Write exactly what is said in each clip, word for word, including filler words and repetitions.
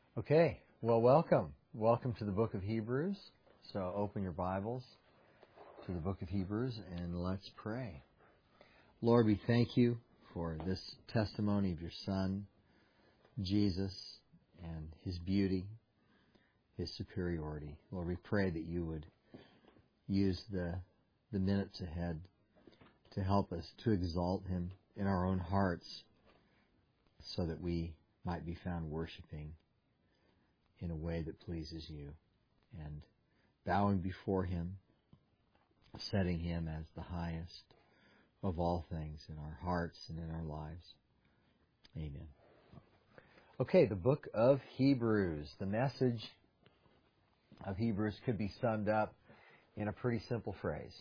Okay, well, welcome. Welcome to the book of Hebrews. So open your Bibles to the book of Hebrews and let's pray. Lord, we thank you for this testimony of your Son, Jesus, and his beauty, his superiority. Lord, we pray that you would use the, the minutes ahead to help us to exalt him in our own hearts so that we might be found worshiping in a way that pleases you, and bowing before him, setting him as the highest of all things in our hearts and in our lives. Amen. Okay, the book of Hebrews. The message of Hebrews could be summed up in a pretty simple phrase.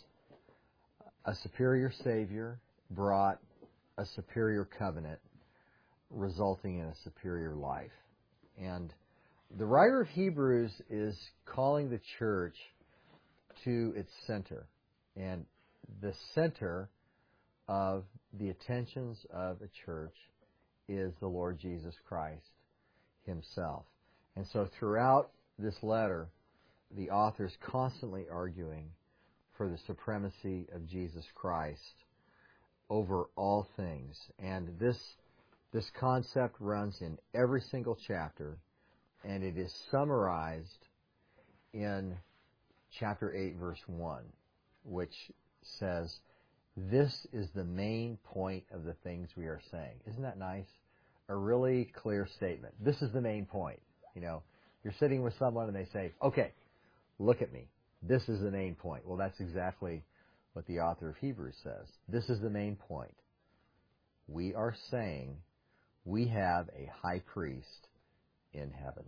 A superior Savior brought a superior covenant, resulting in a superior life. And the writer of Hebrews is calling the church to its center. And the center of the attentions of a church is the Lord Jesus Christ himself. And so throughout this letter, the author is constantly arguing for the supremacy of Jesus Christ over all things. And this, this concept runs in every single chapter, and it is summarized in chapter eight, verse one, which says, this is the main point of the things we are saying. Isn't that nice? A really clear statement. This is the main point. You know, you're sitting with someone and they say, okay, look at me. This is the main point. Well, that's exactly what the author of Hebrews says. This is the main point. We are saying we have a high priest in heaven.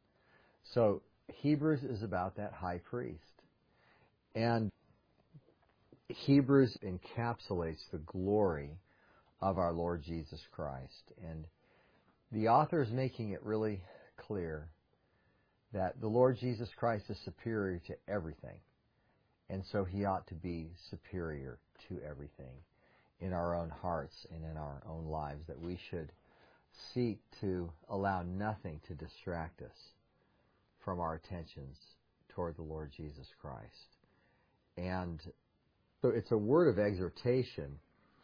So Hebrews is about that high priest. And Hebrews encapsulates the glory of our Lord Jesus Christ. And the author is making it really clear that the Lord Jesus Christ is superior to everything. And so he ought to be superior to everything in our own hearts and in our own lives, that we should seek to allow nothing to distract us from our attentions toward the Lord Jesus Christ. And so it's a word of exhortation,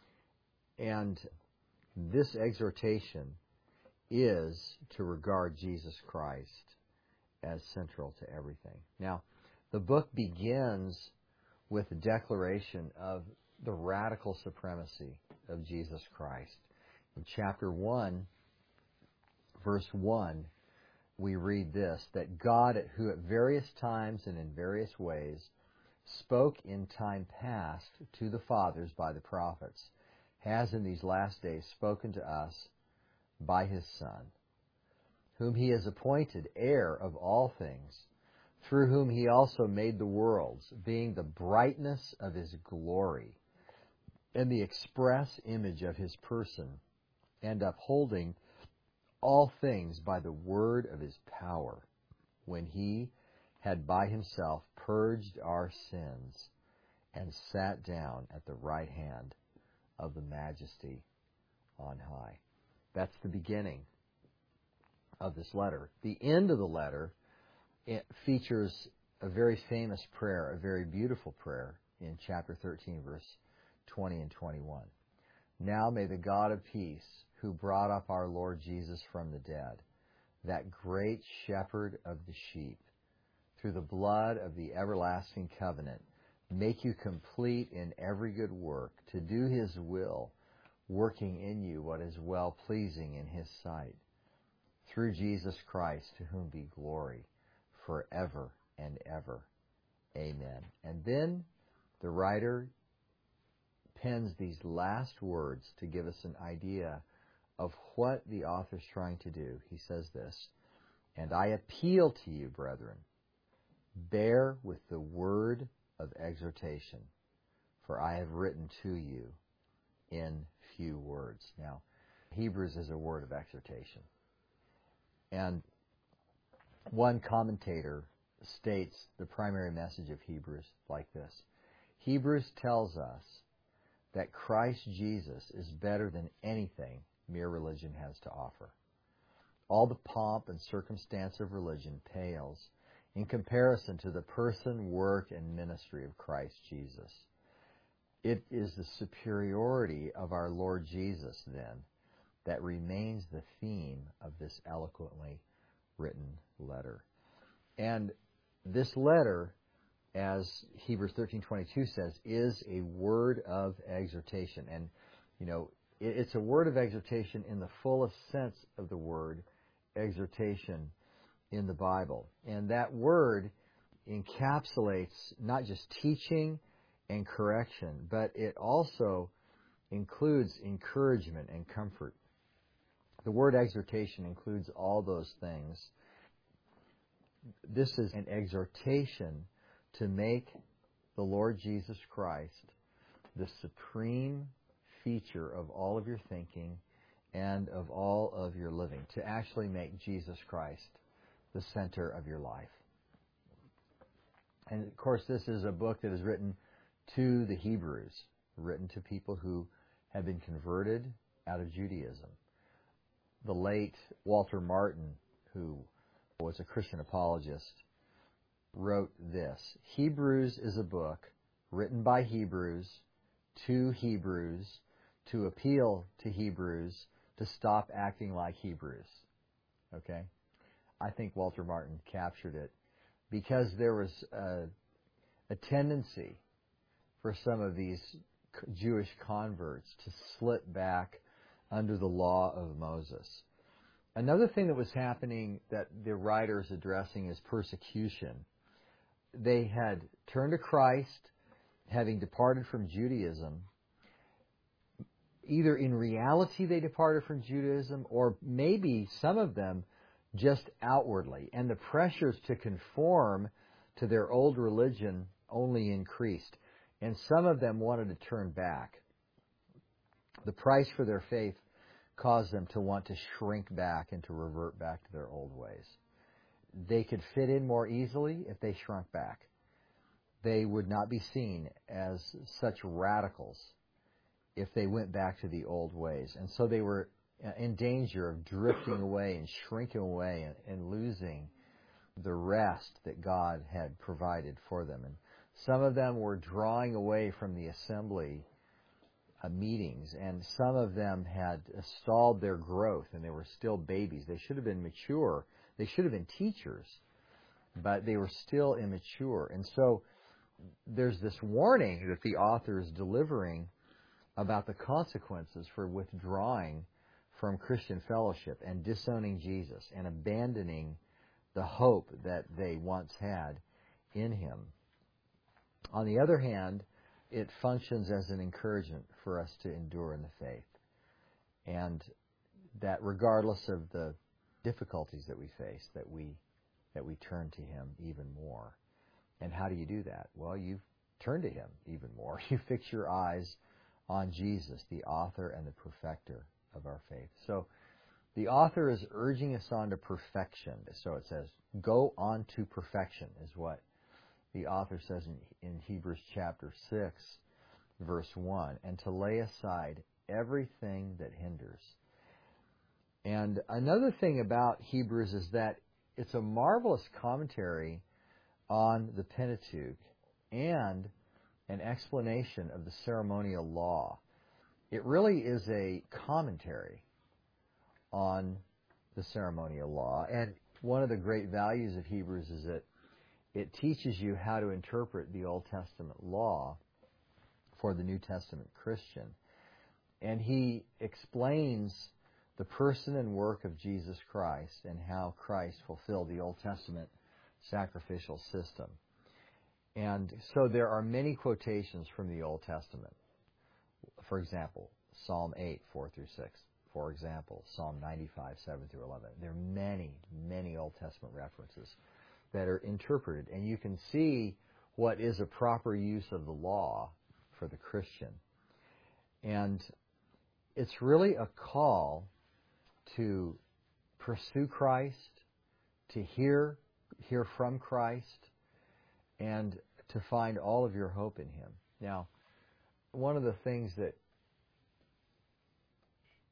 and this exhortation is to regard Jesus Christ as central to everything. Now, the book begins with a declaration of the radical supremacy of Jesus Christ. In chapter one, verse one, we read this, that God, who at various times and in various ways spoke in time past to the fathers by the prophets, has in these last days spoken to us by his Son, whom he has appointed heir of all things, through whom he also made the worlds, being the brightness of his glory, and the express image of his person, and upholding all things by the word of his power, when he had by himself purged our sins, and sat down at the right hand of the Majesty on high. That's the beginning of this letter. The end of the letter, it features a very famous prayer, a very beautiful prayer in chapter thirteen, verse twenty and twenty-one. Now may the God of peace, who brought up our Lord Jesus from the dead, that great shepherd of the sheep, through the blood of the everlasting covenant, make you complete in every good work, to do his will, working in you what is well-pleasing in his sight, through Jesus Christ, to whom be glory forever and ever. Amen. And then the writer pens these last words to give us an idea of what the author's trying to do. He says this, and I appeal to you, brethren, bear with the word of exhortation, for I have written to you in few words. Now, Hebrews is a word of exhortation. And one commentator states the primary message of Hebrews like this. Hebrews tells us that Christ Jesus is better than anything mere religion has to offer. All the pomp and circumstance of religion pales in comparison to the person, work, and ministry of Christ Jesus. It is the superiority of our Lord Jesus, then, that remains the theme of this eloquently written letter. And this letter, as Hebrews thirteen twenty-two says, is a word of exhortation. And, you know, it's a word of exhortation in the fullest sense of the word exhortation in the Bible. And that word encapsulates not just teaching and correction, but it also includes encouragement and comfort. The word exhortation includes all those things. This is an exhortation to make the Lord Jesus Christ the supreme feature of all of your thinking and of all of your living, to actually make Jesus Christ the center of your life. And of course, this is a book that is written to the Hebrews, written to people who have been converted out of Judaism. The late Walter Martin, who was a Christian apologist, wrote this: Hebrews is a book written by Hebrews to Hebrews to appeal to Hebrews to stop acting like Hebrews. Okay? I think Walter Martin captured it, because there was a, a tendency for some of these Jewish converts to slip back under the law of Moses. Another thing that was happening that the writer is addressing is persecution. They had turned to Christ, having departed from Judaism. Either in reality they departed from Judaism, or maybe some of them just outwardly. And the pressures to conform to their old religion only increased. And some of them wanted to turn back. The price for their faith caused them to want to shrink back and to revert back to their old ways. They could fit in more easily if they shrunk back. They would not be seen as such radicals if they went back to the old ways. And so they were in danger of drifting away and shrinking away and, and losing the rest that God had provided for them. And some of them were drawing away from the assembly uh, meetings, and some of them had uh, stalled their growth, and they were still babies. They should have been mature. They should have been teachers, but they were still immature. And so there's this warning that the author is delivering about the consequences for withdrawing from Christian fellowship and disowning Jesus and abandoning the hope that they once had in Him. On the other hand, it functions as an encouragement for us to endure in the faith, and that regardless of the difficulties that we face, that we that we turn to Him even more. And how do you do that? Well, you turn to Him even more. You fix your eyes on Jesus, the author and the perfecter of our faith. So the author is urging us on to perfection. So it says, go on to perfection, is what the author says in, in Hebrews chapter six, verse one, and to lay aside everything that hinders. And another thing about Hebrews is that it's a marvelous commentary on the Pentateuch and an explanation of the ceremonial law. It really is a commentary on the ceremonial law. And one of the great values of Hebrews is that it teaches you how to interpret the Old Testament law for the New Testament Christian. And he explains the person and work of Jesus Christ and how Christ fulfilled the Old Testament sacrificial system. And so there are many quotations from the Old Testament. For example, Psalm eight, four through six. For example, Psalm ninety-five, seven through eleven. There are many, many Old Testament references that are interpreted. And you can see what is a proper use of the law for the Christian. And it's really a call to pursue Christ, to hear, hear from Christ, and to find all of your hope in Him. Now, one of the things that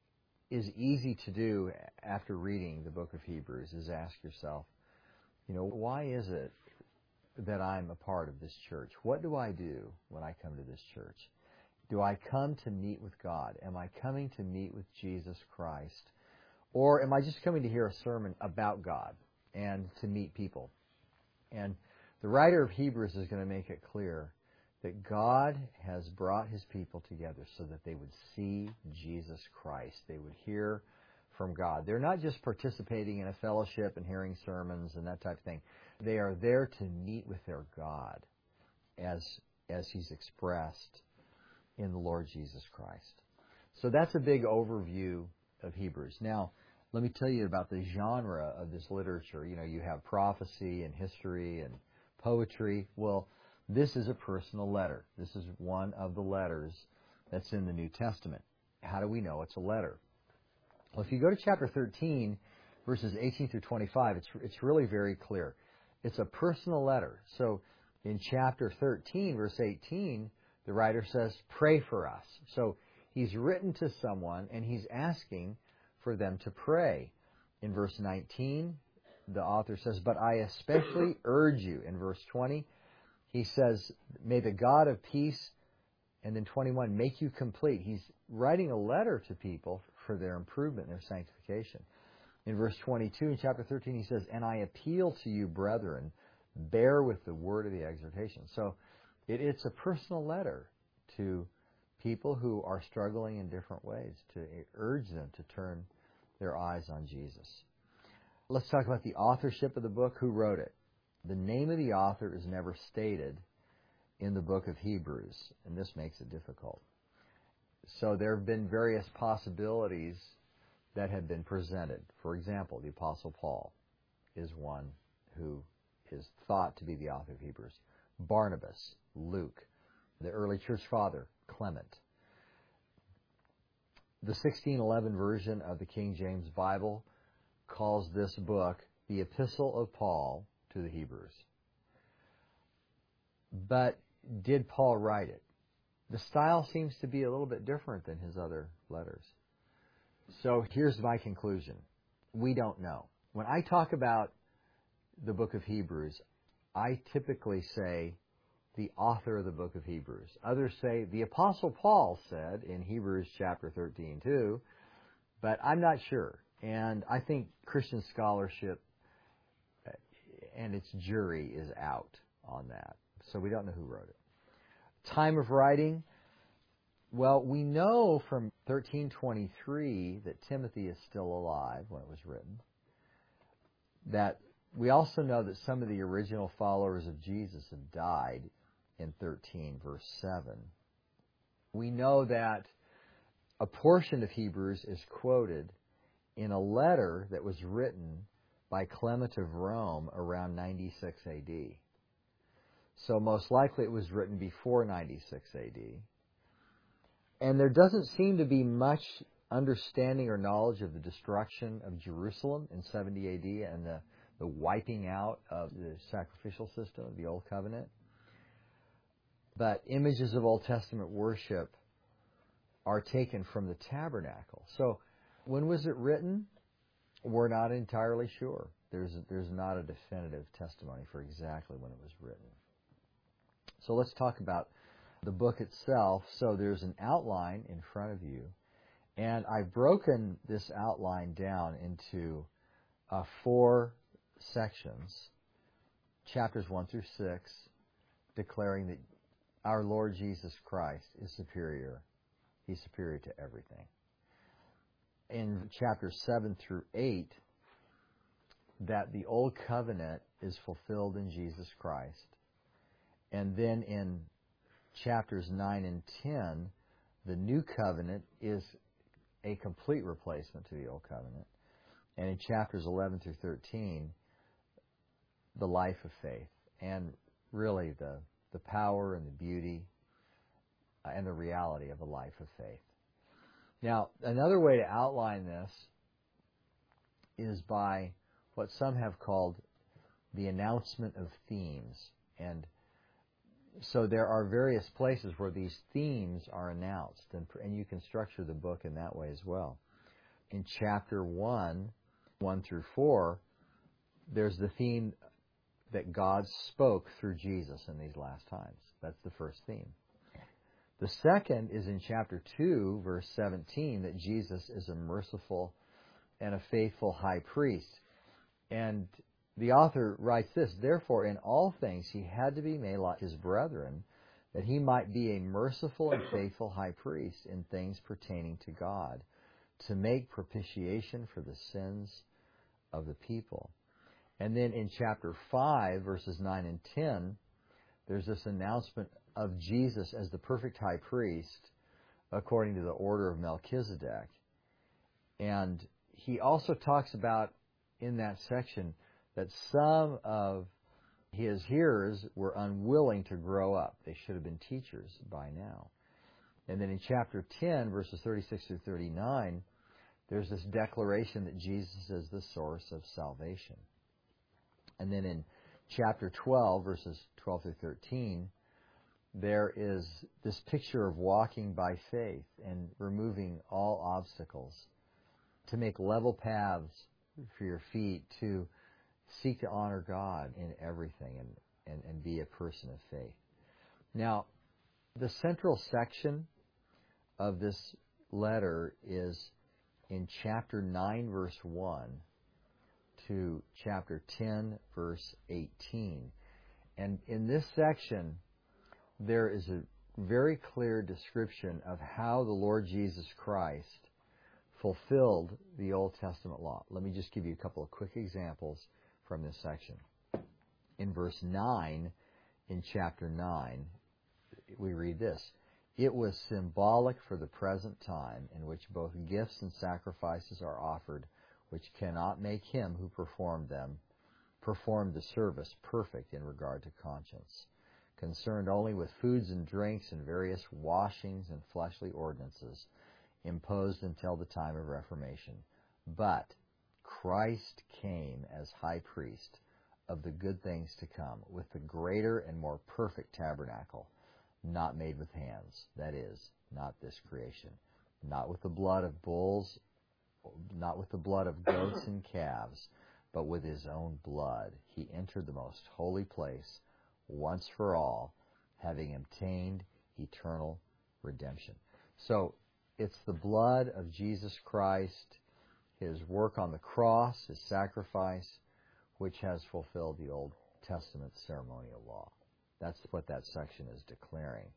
is easy to do after reading the book of Hebrews is ask yourself, you know, why is it that I'm a part of this church? What do I do when I come to this church? Do I come to meet with God? Am I coming to meet with Jesus Christ? Or am I just coming to hear a sermon about God and to meet people? And the writer of Hebrews is going to make it clear that God has brought His people together so that they would see Jesus Christ. They would hear from God. They're not just participating in a fellowship and hearing sermons and that type of thing. They are there to meet with their God as, as He's expressed in the Lord Jesus Christ. So that's a big overview of Hebrews. Now, let me tell you about the genre of this literature. You know, you have prophecy and history and poetry. Well, this is a personal letter. This is one of the letters that's in the New Testament. How do we know it's a letter? Well, if you go to chapter thirteen, verses eighteen through twenty-five, it's it's really very clear. It's a personal letter. So in chapter thirteen, verse eighteen, the writer says, pray for us. So he's written to someone, and he's asking for them to pray. In verse nineteen, the author says, but I especially urge you. In verse twenty, he says, may the God of peace, and then twenty-one, make you complete. He's writing a letter to people for their improvement, their sanctification. In verse twenty-two, in chapter thirteen, he says, and I appeal to you, brethren, bear with the word of the exhortation. So it, it's a personal letter to people who are struggling in different ways, to urge them to turn their eyes on Jesus. Let's talk about the authorship of the book. Who wrote it? The name of the author is never stated in the book of Hebrews, and this makes it difficult. So there have been various possibilities that have been presented. For example, the Apostle Paul is one who is thought to be the author of Hebrews. Barnabas, Luke, the early church father, Clement. The sixteen eleven version of the King James Bible calls this book the Epistle of Paul to the Hebrews. But did Paul write it? The style seems to be a little bit different than his other letters. So here's my conclusion. We don't know. When I talk about the book of Hebrews, I typically say the author of the book of Hebrews. Others say the Apostle Paul said in Hebrews chapter thirteen too, but I'm not sure. And I think Christian scholarship and its jury is out on that. So we don't know who wrote it. Time of writing, well, we know from thirteen twenty-three that Timothy is still alive when it was written. That we also know that some of the original followers of Jesus have died in thirteen, verse seven. We know that a portion of Hebrews is quoted in a letter that was written by Clement of Rome around ninety-six A D. So most likely it was written before ninety-six A D. And there doesn't seem to be much understanding or knowledge of the destruction of Jerusalem in seventy A D and the, the wiping out of the sacrificial system of the Old Covenant. But images of Old Testament worship are taken from the tabernacle. So when was it written? We're not entirely sure. There's there's not a definitive testimony for exactly when it was written. So let's talk about the book itself. So there's an outline in front of you, and I've broken this outline down into uh, four sections, chapters one through six, declaring that our Lord Jesus Christ is superior. He's superior to everything. In chapters seven through eight, that the Old Covenant is fulfilled in Jesus Christ. And then in chapters nine and ten, the New Covenant is a complete replacement to the Old Covenant. And in chapters eleven through thirteen, the life of faith. And really the, the power and the beauty and the reality of a life of faith. Now, another way to outline this is by what some have called the announcement of themes. And so there are various places where these themes are announced, and, and you can structure the book in that way as well. in chapter one, one through four, there's the theme that God spoke through Jesus in these last times. That's the first theme. The second is in chapter two, verse seventeen, that Jesus is a merciful and a faithful high priest. And the author writes this, "Therefore, in all things he had to be made like his brethren, that he might be a merciful and faithful high priest in things pertaining to God, to make propitiation for the sins of the people." And then in chapter five, verses nine and ten, there's this announcement of Jesus as the perfect high priest according to the order of Melchizedek. And he also talks about in that section that some of his hearers were unwilling to grow up. They should have been teachers by now. And then in chapter ten, verses thirty-six through thirty-nine, there's this declaration that Jesus is the source of salvation. And then in chapter twelve, verses twelve through thirteen, there is this picture of walking by faith and removing all obstacles, to make level paths for your feet, to seek to honor God in everything and, and, and be a person of faith. Now, the central section of this letter is in chapter nine, verse one to chapter ten, verse eighteen. And in this section, there is a very clear description of how the Lord Jesus Christ fulfilled the Old Testament law. Let me just give you a couple of quick examples from this section. In verse nine, in chapter nine, we read this, "It was symbolic for the present time in which both gifts and sacrifices are offered, which cannot make him who performed them perform the service perfect in regard to conscience, concerned only with foods and drinks and various washings and fleshly ordinances, imposed until the time of Reformation. But Christ came as high priest of the good things to come, with the greater and more perfect tabernacle, not made with hands, that is, not this creation, not with the blood of bulls, not with the blood of goats and calves, but with his own blood he entered the most holy place once for all, having obtained eternal redemption." So it's the blood of Jesus Christ, his work on the cross, his sacrifice, which has fulfilled the Old Testament ceremonial law. That's what that section is declaring.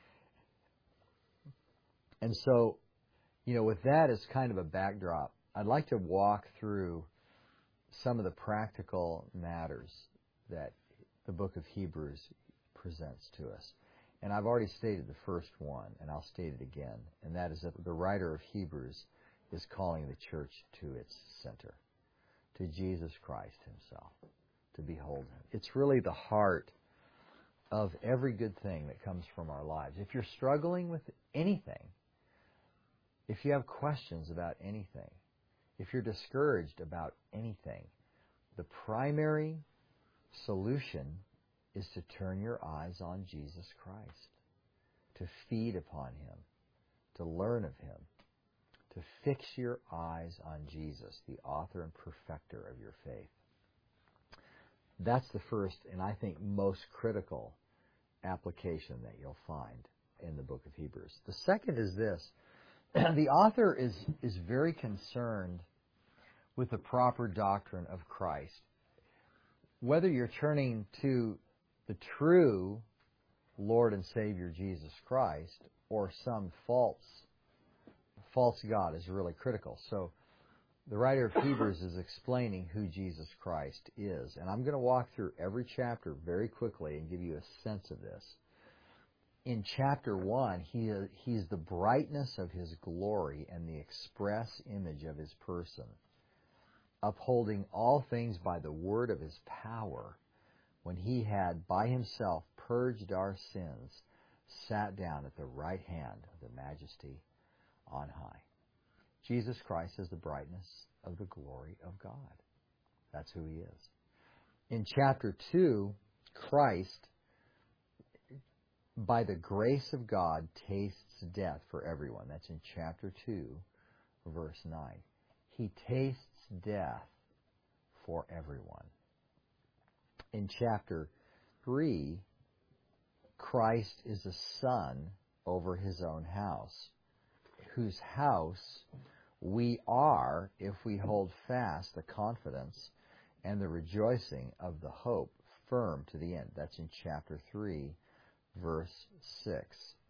And so, you know, with that as kind of a backdrop, I'd like to walk through some of the practical matters that the book of Hebrews presents to us. And I've already stated the first one, and I'll state it again, and that is that the writer of Hebrews is calling the church to its center, to Jesus Christ himself, to behold him. It's really the heart of every good thing that comes from our lives. If you're struggling with anything, if you have questions about anything, if you're discouraged about anything, the primary solution is to turn your eyes on Jesus Christ, to feed upon him, to learn of him, to fix your eyes on Jesus, the author and perfecter of your faith. That's the first, and I think most critical application that you'll find in the book of Hebrews. The second is this. The author is, is very concerned with the proper doctrine of Christ. Whether you're turning to the true Lord and Savior Jesus Christ or some false false God is really critical. So the writer of Hebrews is explaining who Jesus Christ is. And I'm going to walk through every chapter very quickly and give you a sense of this. In chapter one, he is, he's the brightness of his glory and the express image of his person, upholding all things by the word of his power, when he had by himself purged our sins, sat down at the right hand of the majesty on high. Jesus Christ is the brightness of the glory of God. That's who he is. In chapter two, Christ, by the grace of God, tastes death for everyone. That's in chapter two, verse nine. He tastes death for everyone. In chapter three, Christ is a son over his own house, whose house we are if we hold fast the confidence and the rejoicing of the hope firm to the end. That's in chapter three, verse six.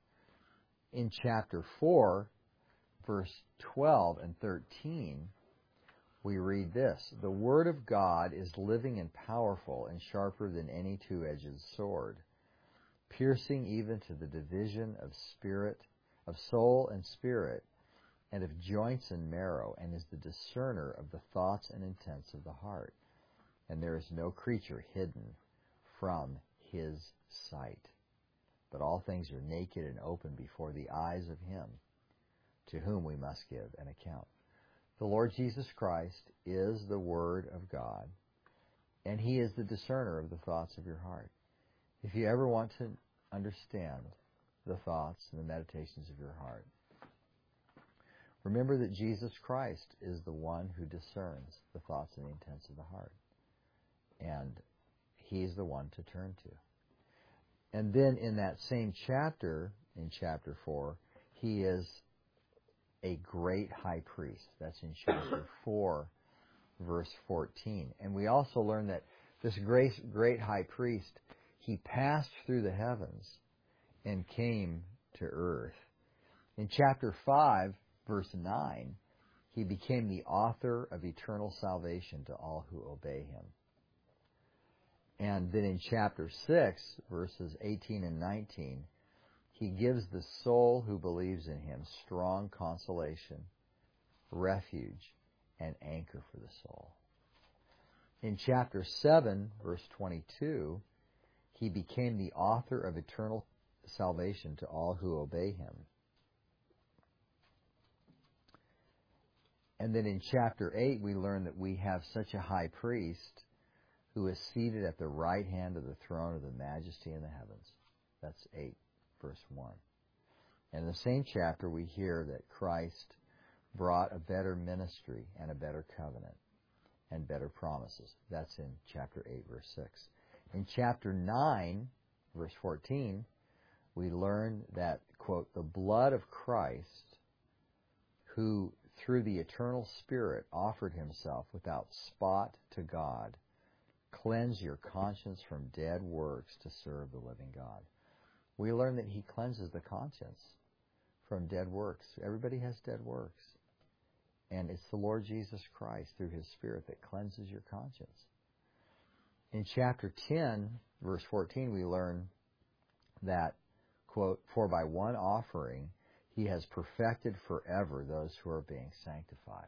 In chapter four, verse twelve and thirteen, we read this: the Word of God is living and powerful and sharper than any two-edged sword, piercing even to the division of spirit, of soul and spirit, and of joints and marrow, and is the discerner of the thoughts and intents of the heart. And there is no creature hidden from his sight, but all things are naked and open before the eyes of him to whom we must give an account. The Lord Jesus Christ is the Word of God, and he is the discerner of the thoughts of your heart. If you ever want to understand the thoughts and the meditations of your heart, remember that Jesus Christ is the one who discerns the thoughts and the intents of the heart. And he's the one to turn to. And then in that same chapter, in chapter four, he is a great high priest. That's in chapter four, verse fourteen. And we also learn that this great, great high priest, he passed through the heavens and came to earth. In chapter five, verse nine, he became the author of eternal salvation to all who obey him. And then in chapter six, verses eighteen and nineteen, he gives the soul who believes in him strong consolation, refuge, and anchor for the soul. In chapter seven, verse twenty-two, he became the author of eternal salvation to all who obey him. And then in chapter eight, we learn that we have such a high priest who is seated at the right hand of the throne of the majesty in the heavens. That's eight, verse one. And in the same chapter, we hear that Christ brought a better ministry and a better covenant and better promises. That's in chapter eight, verse six. In chapter nine, verse fourteen, we learn that, quote, the blood of Christ, who through the eternal Spirit offered himself without spot to God, cleanse your conscience from dead works to serve the living God. We learn that he cleanses the conscience from dead works. Everybody has dead works. And it's the Lord Jesus Christ through his Spirit that cleanses your conscience. In chapter ten, verse fourteen, we learn that, quote, for by one offering he has perfected forever those who are being sanctified.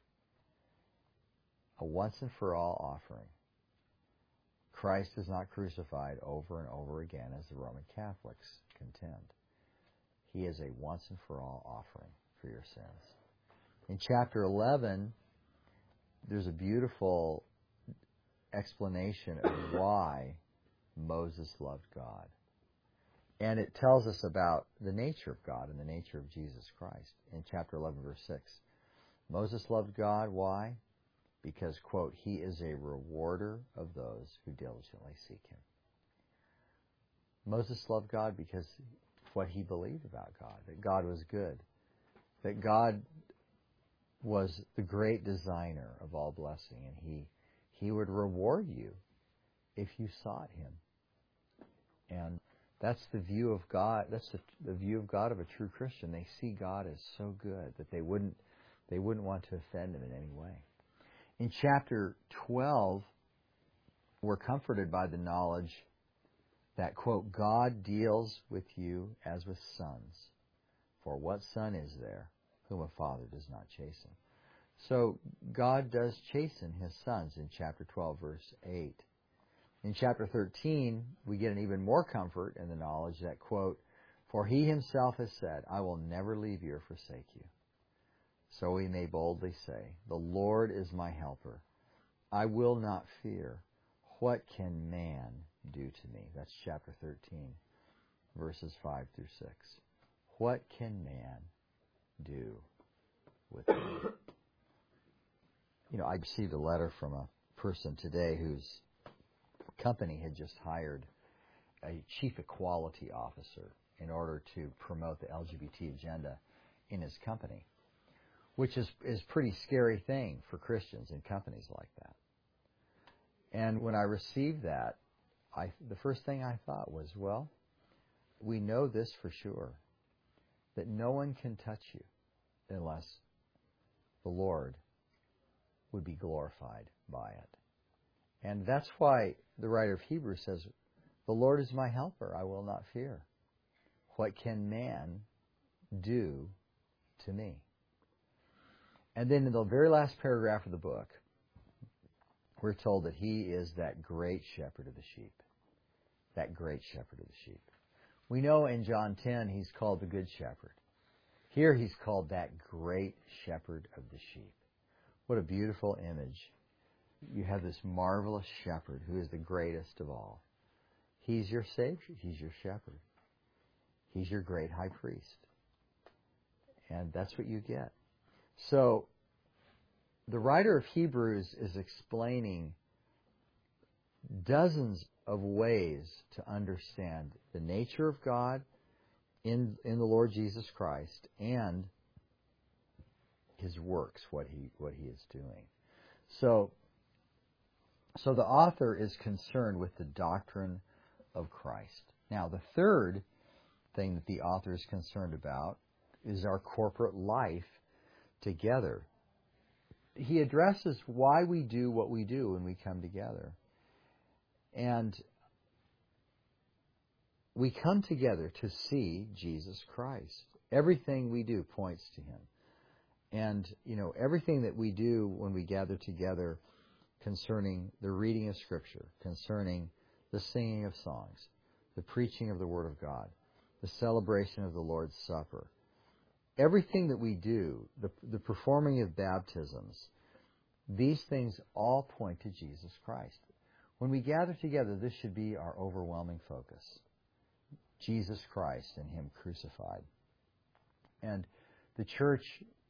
A once and for all offering. Christ is not crucified over and over again as the Roman Catholics contend. He is a once and for all offering for your sins. In chapter eleven, there's a beautiful explanation of why Moses loved God. And it tells us about the nature of God and the nature of Jesus Christ. In chapter eleven, verse six, Moses loved God. Why? Because, quote, he is a rewarder of those who diligently seek him. Moses loved God because of what he believed about God, that God was good, that God was the great designer of all blessing, and he, he would reward you if you sought him. And that's the view of God, that's the, the view of God of a true Christian. They see God as so good that they wouldn't, they wouldn't want to offend him in any way. In chapter twelve, we're comforted by the knowledge that, quote, God deals with you as with sons. For what son is there whom a father does not chasten? So God does chasten his sons in chapter twelve, verse eight. In chapter thirteen, we get an even more comfort in the knowledge that, quote, for he himself has said, I will never leave you or forsake you. So we may boldly say, the Lord is my helper. I will not fear. What can man do to me? That's chapter thirteen, verses five through six. What can man do with me? You know, I received a letter from a person today whose company had just hired a chief equality officer in order to promote the L G B T agenda in his company, which is is a pretty scary thing for Christians in companies like that. And when I received that, I the first thing I thought was, well, we know this for sure, that no one can touch you unless the Lord would be glorified by it. And that's why the writer of Hebrews says, the Lord is my helper, I will not fear. What can man do to me? And then in the very last paragraph of the book, we're told that he is that great shepherd of the sheep. That great shepherd of the sheep. We know in John ten he's called the good shepherd. Here he's called that great shepherd of the sheep. What a beautiful image. You have this marvelous shepherd who is the greatest of all. He's your Savior. He's your shepherd. He's your great high priest. And that's what you get. So, the writer of Hebrews is explaining dozens of ways to understand the nature of God in, in the Lord Jesus Christ and His works, what He what He is doing. So, so the author is concerned with the doctrine of Christ. Now, the third thing that the author is concerned about is our corporate life together. He addresses why we do what we do when we come together. And we come together to see Jesus Christ. Everything we do points to Him. And, you know, everything that we do when we gather together concerning the reading of Scripture, concerning the singing of songs, the preaching of the Word of God, the celebration of the Lord's Supper, everything that we do, the, the performing of baptisms, these things all point to Jesus Christ. When we gather together, this should be our overwhelming focus. Jesus Christ and Him crucified. And the church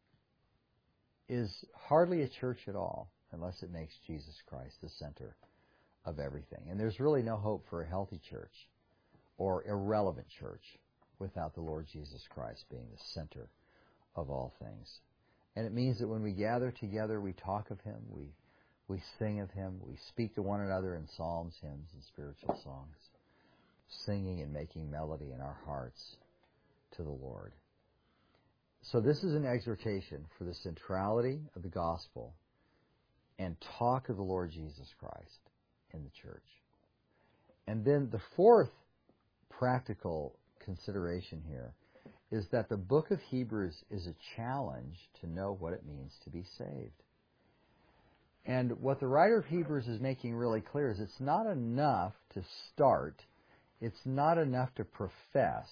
is hardly a church at all unless it makes Jesus Christ the center of everything. And there's really no hope for a healthy church or irrelevant church without the Lord Jesus Christ being the center of all things. And it means that when we gather together, we talk of Him, we we sing of Him, we speak to one another in psalms, hymns, and spiritual songs, singing and making melody in our hearts to the Lord. So this is an exhortation for the centrality of the gospel and talk of the Lord Jesus Christ in the church. And then the fourth practical consideration here is that the book of Hebrews is a challenge to know what it means to be saved. And what the writer of Hebrews is making really clear is it's not enough to start, it's not enough to profess,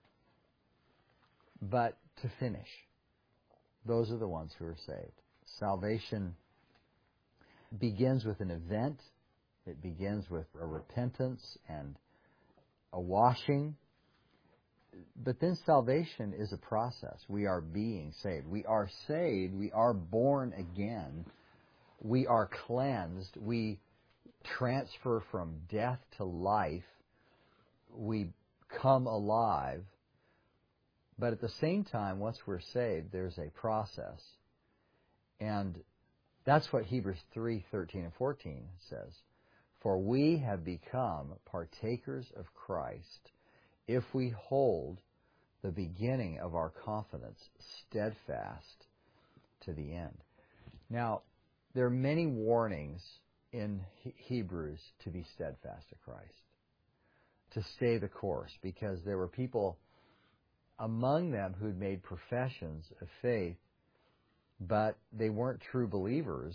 but to finish. Those are the ones who are saved. Salvation begins with an event. It begins with a repentance and a washing. But then salvation is a process. We are being saved. We are saved. We are born again. We are cleansed. We transfer from death to life. We come alive. But at the same time, once we're saved, there's a process. And that's what Hebrews three, thirteen, and fourteen says. For we have become partakers of Christ if we hold the beginning of our confidence steadfast to the end. Now, there are many warnings in Hebrews to be steadfast to Christ, to stay the course, because there were people among them who'd made professions of faith, but they weren't true believers.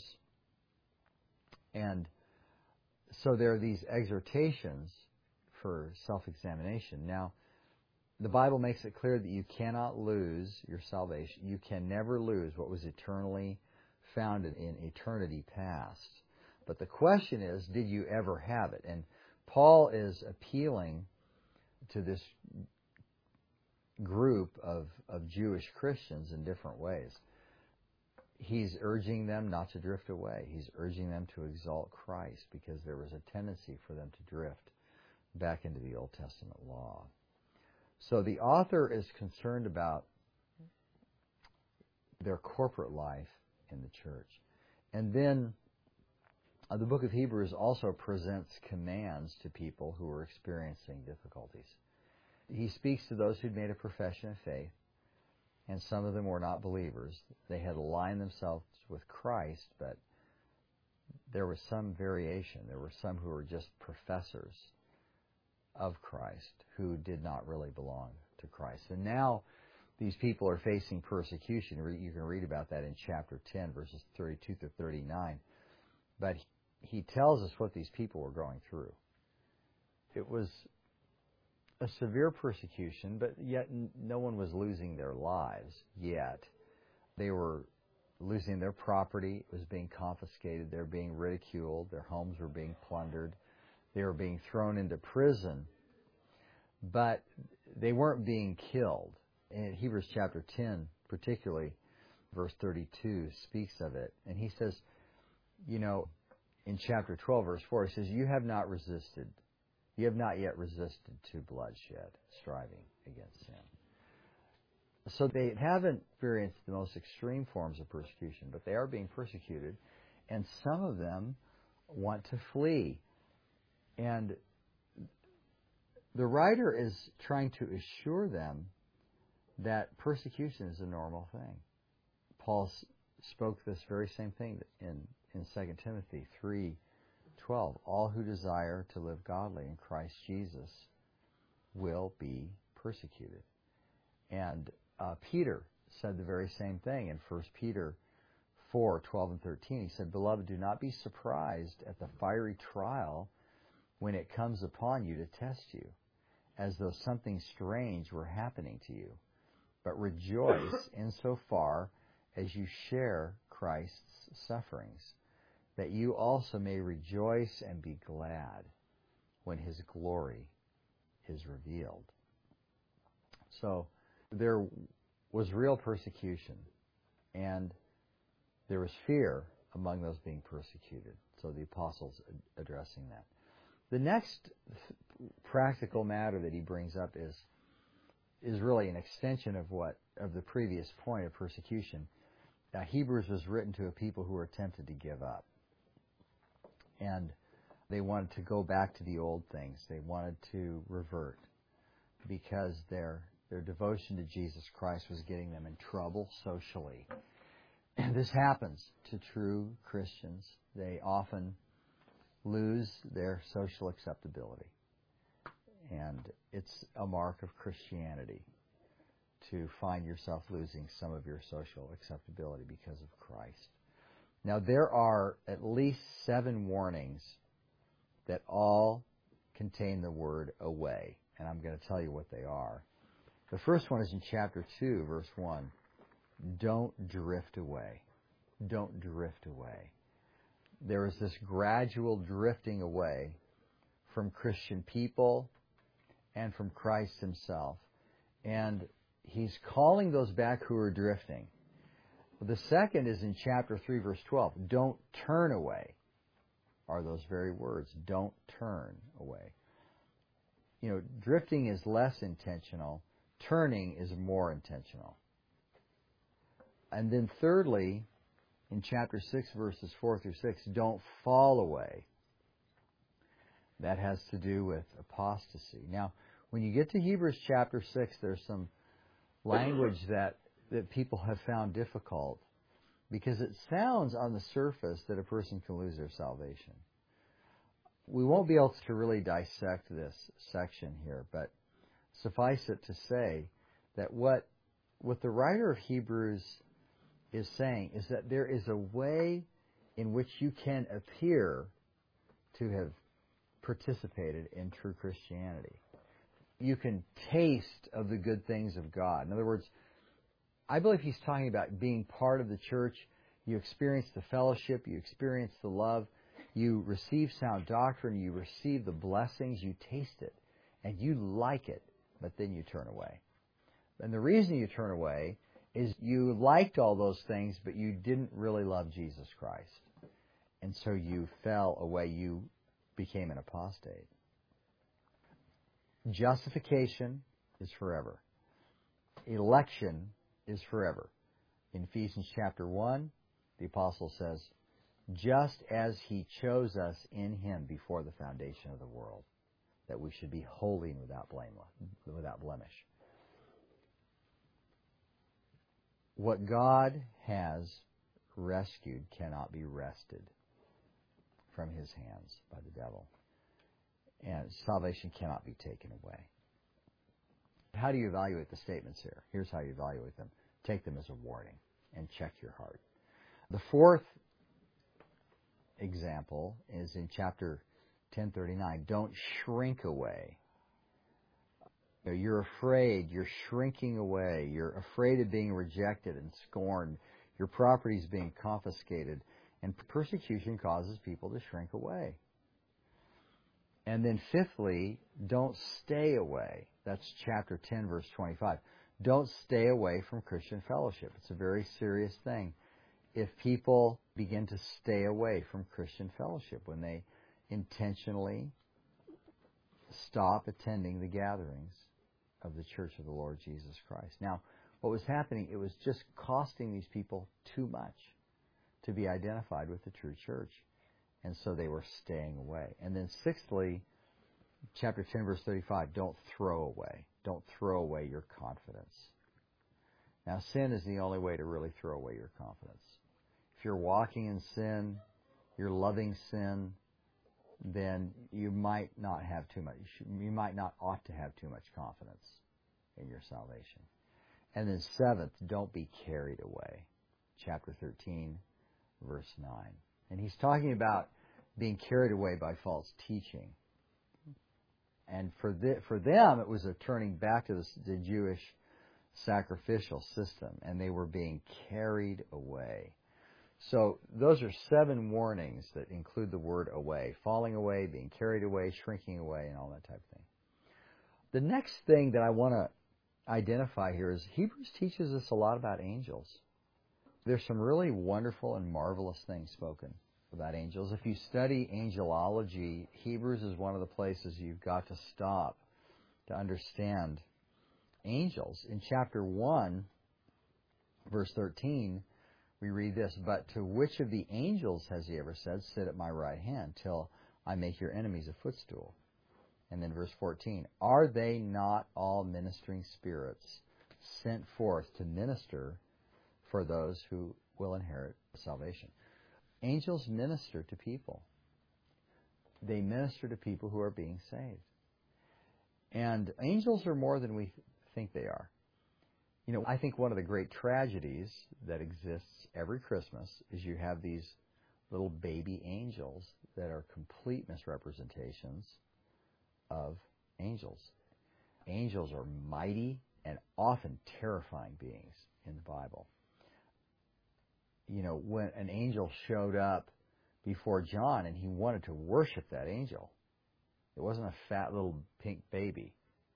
And so there are these exhortations for self-examination. Now, the Bible makes it clear that you cannot lose your salvation. You can never lose what was eternally founded in eternity past. But the question is, did you ever have it? And Paul is appealing to this group of, of Jewish Christians in different ways. he's urging them not to drift away. He's urging them to exalt Christ because there was a tendency for them to drift back into the Old Testament law. So the author is concerned about their corporate life in the church. And then uh, the book of Hebrews also presents commands to people who are experiencing difficulties. He speaks to those who'd made a profession of faith, and some of them were not believers. They had aligned themselves with Christ, but there was some variation. There were some who were just professors of Christ who did not really belong to Christ. And now these people are facing persecution. You can read about that in chapter ten, verses thirty-two through thirty-nine. But he tells us what these people were going through. It was a severe persecution, but yet no one was losing their lives yet. They were losing their property. It was being confiscated. They were being ridiculed. Their homes were being plundered. They were being thrown into prison. But they weren't being killed. In Hebrews chapter ten, particularly, verse thirty-two, speaks of it. And he says, you know, in chapter twelve, verse four, he says, you have not resisted. You have not yet resisted to bloodshed, striving against sin. So they haven't experienced the most extreme forms of persecution, but they are being persecuted, and some of them want to flee. And the writer is trying to assure them that persecution is a normal thing. Paul spoke this very same thing in, in Second Timothy three twelve. All who desire to live godly in Christ Jesus will be persecuted. And uh, Peter said the very same thing in First Peter four twelve and thirteen. He said, Beloved, do not be surprised at the fiery trial when it comes upon you to test you, as though something strange were happening to you. But rejoice insofar as you share Christ's sufferings, that you also may rejoice and be glad when His glory is revealed. So there was real persecution, and there was fear among those being persecuted. So the apostles addressing that. The next practical matter that he brings up is is really an extension of what of the previous point of persecution. Now, Hebrews was written to a people who were tempted to give up. And they wanted to go back to the old things. They wanted to revert because their their devotion to Jesus Christ was getting them in trouble socially. And this happens to true Christians. They often lose their social acceptability. And it's a mark of Christianity to find yourself losing some of your social acceptability because of Christ. Now, there are at least seven warnings that all contain the word away, and I'm going to tell you what they are. The first one is in chapter two, verse one. Don't drift away. Don't drift away. There is this gradual drifting away from Christian people and from Christ Himself. And He's calling those back who are drifting. The second is in chapter three, verse twelve. Don't turn away, are those very words. Don't turn away. You know, drifting is less intentional. Turning is more intentional. And then thirdly, in chapter six, verses four through six, don't fall away. That has to do with apostasy. Now, when you get to Hebrews chapter six, there's some language that, that people have found difficult because it sounds on the surface that a person can lose their salvation. We won't be able to really dissect this section here, but suffice it to say that what, what the writer of Hebrews is saying is that there is a way in which you can appear to have participated in true Christianity. You can taste of the good things of God. In other words, I believe he's talking about being part of the church. You experience the fellowship, you experience the love, you receive sound doctrine, you receive the blessings, you taste it, and you like it, but then you turn away. And the reason you turn away is you liked all those things, but you didn't really love Jesus Christ. And so you fell away. You became an apostate. Justification is forever. Election is forever. In Ephesians chapter one, the apostle says, just as he chose us in him before the foundation of the world, that we should be holy and without blame, without blemish. What God has rescued cannot be wrested from his hands by the devil. And salvation cannot be taken away. How do you evaluate the statements here? Here's how you evaluate them. Take them as a warning and check your heart. The fourth example is in chapter ten thirty-nine. Don't shrink away. You're afraid. You're shrinking away. You're afraid of being rejected and scorned. Your property is being confiscated. And persecution causes people to shrink away. And then fifthly, don't stay away. That's chapter ten, verse twenty-five. Don't stay away from Christian fellowship. It's a very serious thing. If people begin to stay away from Christian fellowship, when they intentionally stop attending the gatherings of the Church of the Lord Jesus Christ. Now, what was happening, it was just costing these people too much to be identified with the true church. And so they were staying away. And then sixthly, chapter ten, verse thirty-five, don't throw away. Don't throw away your confidence. Now, sin is the only way to really throw away your confidence. If you're walking in sin, you're loving sin, then you might not have too much. You might not ought to have too much confidence in your salvation. And then seventh, don't be carried away. Chapter thirteen, verse nine. And he's talking about being carried away by false teaching. And for the, for them, it was a turning back to the, the Jewish sacrificial system, and they were being carried away. So those are seven warnings that include the word away. Falling away, being carried away, shrinking away, and all that type of thing. The next thing that I want to identify here is Hebrews teaches us a lot about angels. There's some really wonderful and marvelous things spoken about angels. If you study angelology, Hebrews is one of the places you've got to stop to understand angels. In chapter one, verse thirteen, we read this, but to which of the angels has he ever said, sit at my right hand till I make your enemies a footstool? And then verse fourteen, are they not all ministering spirits sent forth to minister for those who will inherit salvation? Angels minister to people. They minister to people who are being saved. And angels are more than we think they are. You know, I think one of the great tragedies that exists every Christmas is you have these little baby angels that are complete misrepresentations of angels. Angels are mighty and often terrifying beings in the Bible. You know, when an angel showed up before John and he wanted to worship that angel, it wasn't a fat little pink baby.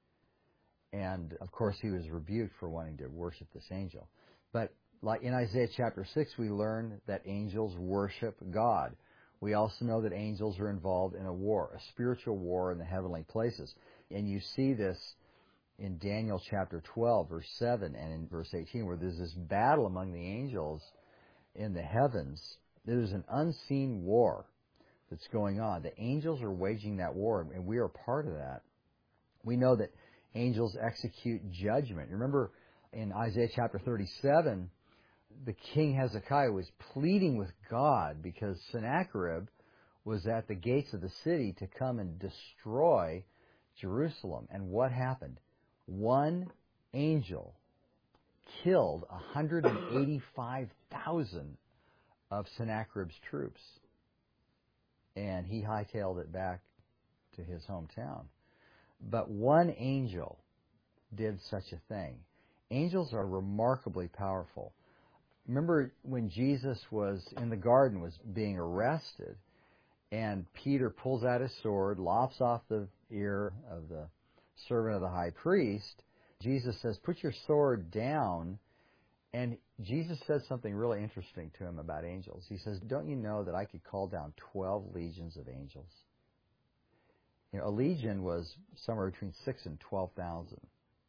And, of course, he was rebuked for wanting to worship this angel. But like in Isaiah chapter six, we learn that angels worship God. We also know that angels are involved in a war, a spiritual war in the heavenly places. And you see this in Daniel chapter twelve, verse seven, and in verse eighteen, where there's this battle among the angels in the heavens. There's an unseen war that's going on. The angels are waging that war, and we are part of that. We know that angels execute judgment. Remember in Isaiah chapter thirty-seven, the king Hezekiah was pleading with God because Sennacherib was at the gates of the city to come and destroy Jerusalem. And what happened? One angel killed one hundred eighty-five thousand of Sennacherib's troops. And he hightailed it back to his hometown. But one angel did such a thing. Angels are remarkably powerful. Remember when Jesus was in the garden, was being arrested, and Peter pulls out his sword, lops off the ear of the servant of the high priest. Jesus says, put your sword down. And Jesus says something really interesting to him about angels. He says, don't you know that I could call down twelve legions of angels? You know, a legion was somewhere between six and twelve thousand.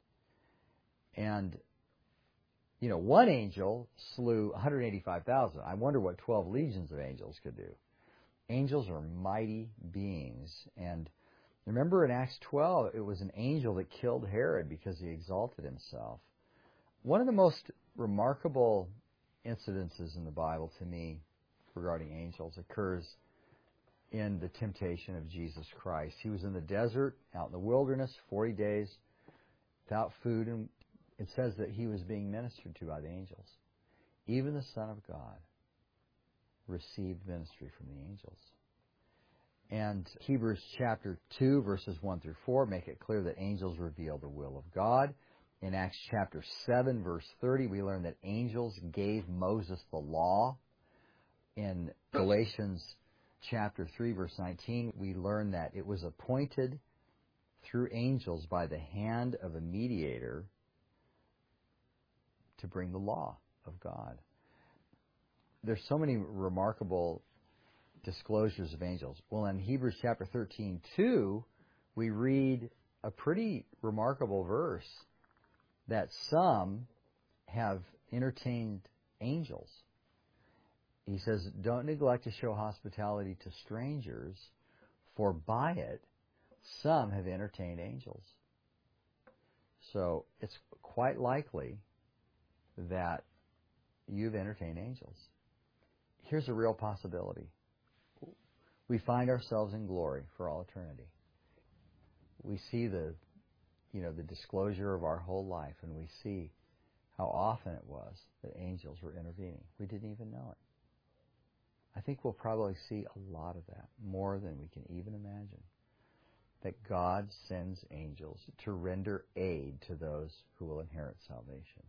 And, you know, one angel slew one hundred eighty-five thousand. I wonder what twelve legions of angels could do. Angels are mighty beings. And remember in Acts twelve, it was an angel that killed Herod because he exalted himself. One of the most remarkable incidences in the Bible to me regarding angels occurs in the temptation of Jesus Christ. He was in the desert, out in the wilderness, forty days without food, and it says that he was being ministered to by the angels. Even the Son of God received ministry from the angels. And Hebrews chapter two, verses one through four make it clear that angels reveal the will of God. In Acts chapter seven, verse thirty, we learn that angels gave Moses the law. In Galatians chapter three, verse nineteen, we learn that it was appointed through angels by the hand of a mediator to bring the law of God. There's so many remarkable disclosures of angels. Well, in Hebrews chapter thirteen, two, we read a pretty remarkable verse that some have entertained angels. He says, don't neglect to show hospitality to strangers, for by it some have entertained angels. So it's quite likely that you've entertained angels. Here's a real possibility. We find ourselves in glory for all eternity. We see the, you know, the disclosure of our whole life, and we see how often it was that angels were intervening. We didn't even know it. I think we'll probably see a lot of that, more than we can even imagine. That God sends angels to render aid to those who will inherit salvation.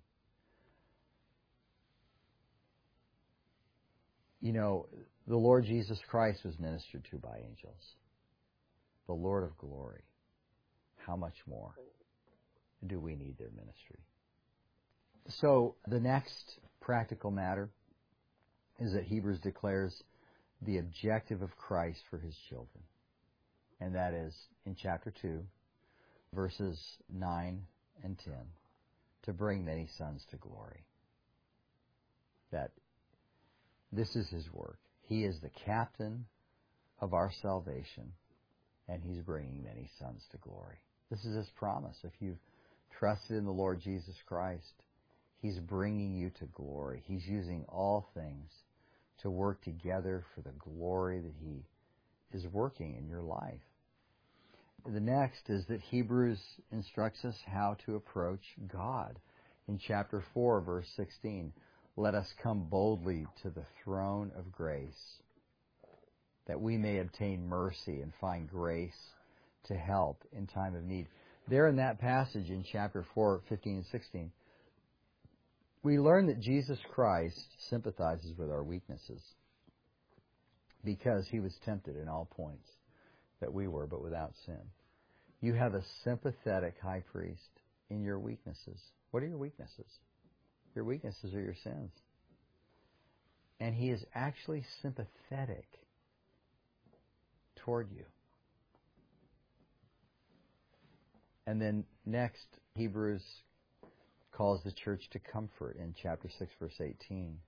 You know, the Lord Jesus Christ was ministered to by angels. The Lord of glory. How much more do we need their ministry? So the next practical matter is that Hebrews declares the objective of Christ for his children. And that is in chapter two, verses nine and ten, to bring many sons to glory. That this is his work. He is the captain of our salvation, and he's bringing many sons to glory. This is his promise. If you've trusted in the Lord Jesus Christ, he's bringing you to glory. He's using all things to work together for the glory that he is working in your life. The next is that Hebrews instructs us how to approach God. In chapter four, verse sixteen, let us come boldly to the throne of grace, that we may obtain mercy and find grace to help in time of need. There in that passage in chapter four, fifteen and sixteen, we learn that Jesus Christ sympathizes with our weaknesses because he was tempted in all points that we were, but without sin. You have a sympathetic high priest in your weaknesses. What are your weaknesses? Your weaknesses are your sins. And he is actually sympathetic toward you. And then next, Hebrews calls the church to comfort in chapter six, verse eighteen.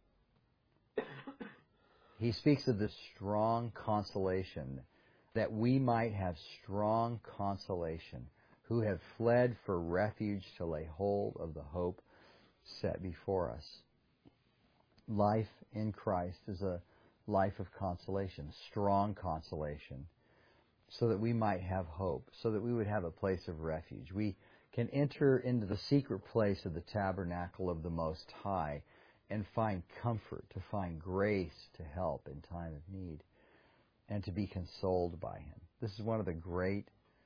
He speaks of this strong consolation, that we might have strong consolation, who have fled for refuge to lay hold of the hope set before us. Life in Christ is a life of consolation, strong consolation, so that we might have hope, so that we would have a place of refuge. We can enter into the secret place of the tabernacle of the Most High and find comfort, to find grace to help in time of need, and to be consoled by him. This is one of the great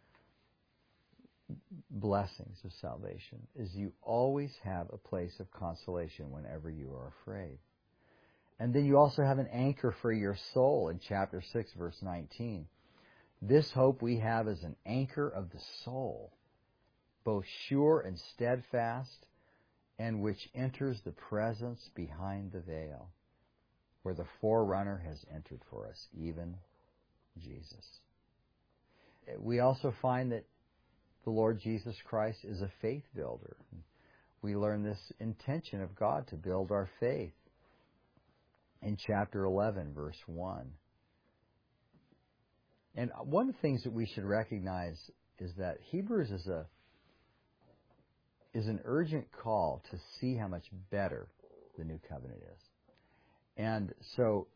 blessings of salvation, is you always have a place of consolation whenever you are afraid. And then you also have an anchor for your soul in chapter six, verse nineteen. This hope we have is an anchor of the soul, both sure and steadfast, and which enters the presence behind the veil, where the forerunner has entered for us, even Jesus. We also find that the Lord Jesus Christ is a faith builder. We learn this intention of God to build our faith in chapter eleven, verse one. And one of the things that we should recognize is that Hebrews is a is an urgent call to see how much better the new covenant is. And so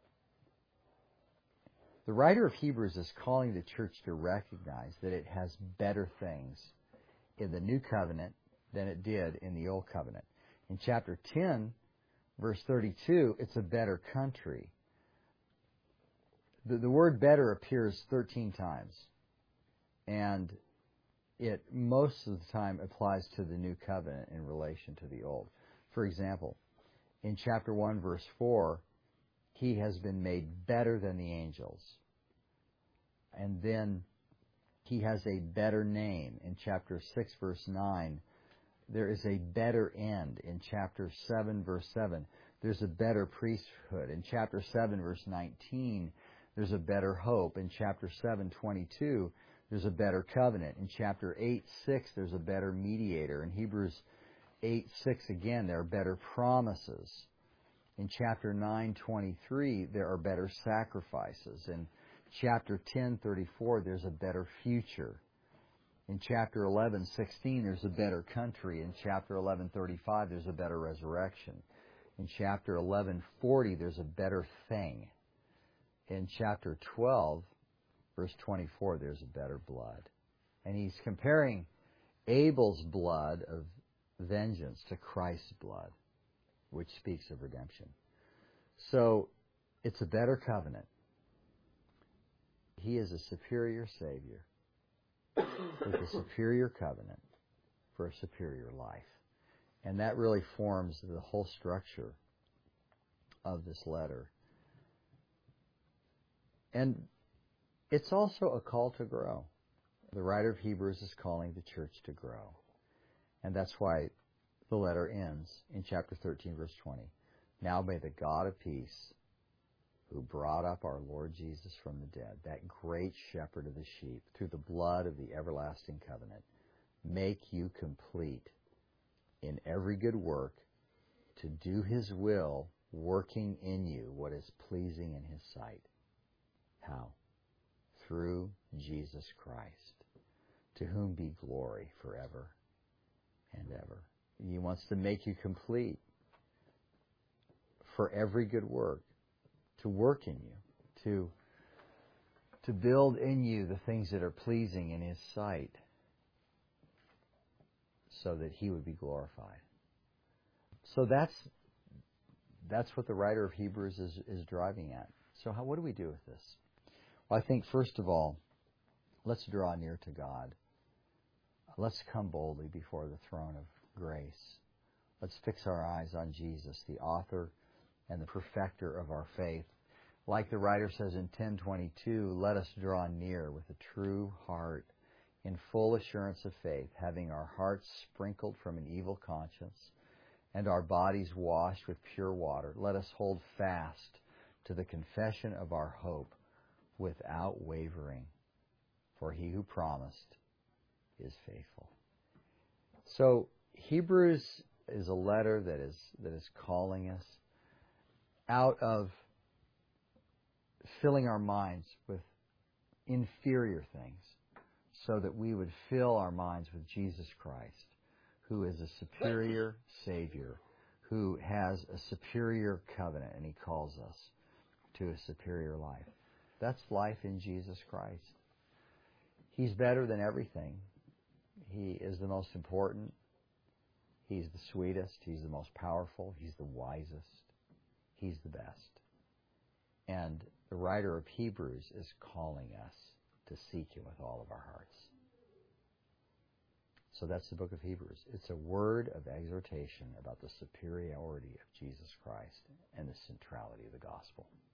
the writer of Hebrews is calling the church to recognize that it has better things in the new covenant than it did in the old covenant. In chapter ten, verse thirty-two, it's a better country. The, the word better appears thirteen times. And it most of the time applies to the new covenant in relation to the old. For example, in chapter one, verse four, he has been made better than the angels. And then he has a better name. In chapter six, verse nine, there is a better end. In chapter seven, verse seven, there's a better priesthood. In chapter seven, verse nineteen, there's a better hope. In chapter seven, twenty-two, there's a better covenant. In chapter eight, six, there's a better mediator. In Hebrews eight, six, again, there are better promises. In chapter nine, twenty-three, there are better sacrifices. In chapter ten, thirty-four, there's a better future. In chapter eleven, sixteen, there's a better country. In chapter eleven, thirty-five, there's a better resurrection. In chapter eleven, forty, there's a better thing. In chapter twelve, verse twenty-four, there's a better blood. And he's comparing Abel's blood of vengeance to Christ's blood, which speaks of redemption. So, it's a better covenant. He is a superior Savior with a superior covenant for a superior life. And that really forms the whole structure of this letter. And it's also a call to grow. The writer of Hebrews is calling the church to grow. And that's why the letter ends in chapter thirteen, verse twenty. Now may the God of peace, who brought up our Lord Jesus from the dead, that great shepherd of the sheep, through the blood of the everlasting covenant, make you complete in every good work to do his will, working in you what is pleasing in his sight. How? Through Jesus Christ, to whom be glory forever and ever. He wants to make you complete for every good work, to work in you, to, to build in you the things that are pleasing in his sight, so that he would be glorified. So that's that's what the writer of Hebrews is, is driving at. So how, what do we do with this? Well, I think, first of all, let's draw near to God. Let's come boldly before the throne of grace. Let's fix our eyes on Jesus, the author and the perfecter of our faith. Like the writer says in ten twenty-two, let us draw near with a true heart in full assurance of faith, having our hearts sprinkled from an evil conscience and our bodies washed with pure water. Let us hold fast to the confession of our hope without wavering, for he who promised is faithful. So Hebrews is a letter that is that is calling us out of filling our minds with inferior things, so that we would fill our minds with Jesus Christ, who is a superior Savior, who has a superior covenant, and he calls us to a superior life. That's life in Jesus Christ. He's better than everything. He is the most important. He's the sweetest. He's the most powerful. He's the wisest. He's the best. And the writer of Hebrews is calling us to seek him with all of our hearts. So that's the book of Hebrews. It's a word of exhortation about the superiority of Jesus Christ and the centrality of the gospel.